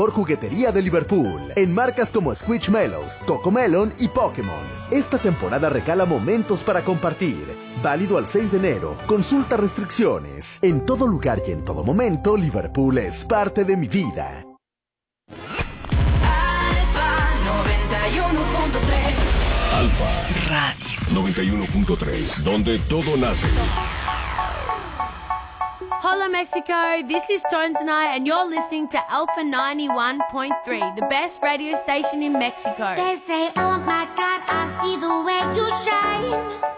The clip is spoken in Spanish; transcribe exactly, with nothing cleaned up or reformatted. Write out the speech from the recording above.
Por juguetería de Liverpool, en marcas como Squishmallows, Cocomelon y Pokémon. Esta temporada regala momentos para compartir. Válido al seis de enero. Consulta restricciones. En todo lugar y en todo momento, Liverpool es parte de mi vida. Alfa noventa y uno punto tres. Alfa Radio noventa y uno punto tres, donde todo nace. Hola Mexico, this is Tones and I, and you're listening to Alpha ninety-one point three, the best radio station in Mexico. They say, oh my God, I see the way you shine.